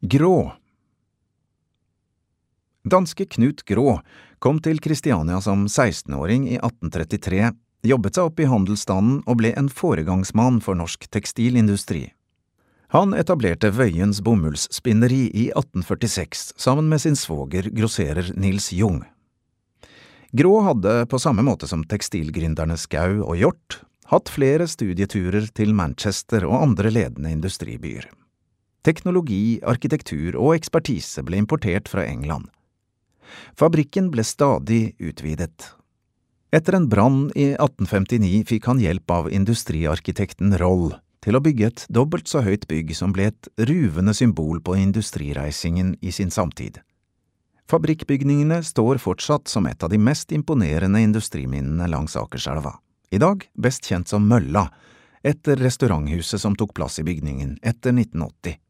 Grå. Danske Knut Grå kom til Kristiania som 16-åring i 1833, jobbet seg opp i handelsstanden og ble en foregangsmann for norsk tekstilindustri. Han etablerte Vøyens bomullsspinneri i 1846 sammen med sin svoger grosserer Nils Jung. Grå hadde, på samme måte som tekstilgründerne Skau og Hjort, hatt flere studieturer til Manchester og andre ledende industribyer. Teknologi, arkitektur og ekspertise ble importert fra England. Fabrikken ble stadig utvidet. Etter en brann i 1859 fikk han hjelp av industriarkitekten Roll til å bygge et dobbelt så høyt bygg som ble et ruvende symbol på industrireisingen i sin samtid. Fabrikkbygningene står fortsatt som et av de mest imponerende industriminnene langs Akerselva. I dag best kjent som Mølla, etter restauranthuset som tok plass i bygningen etter 1980.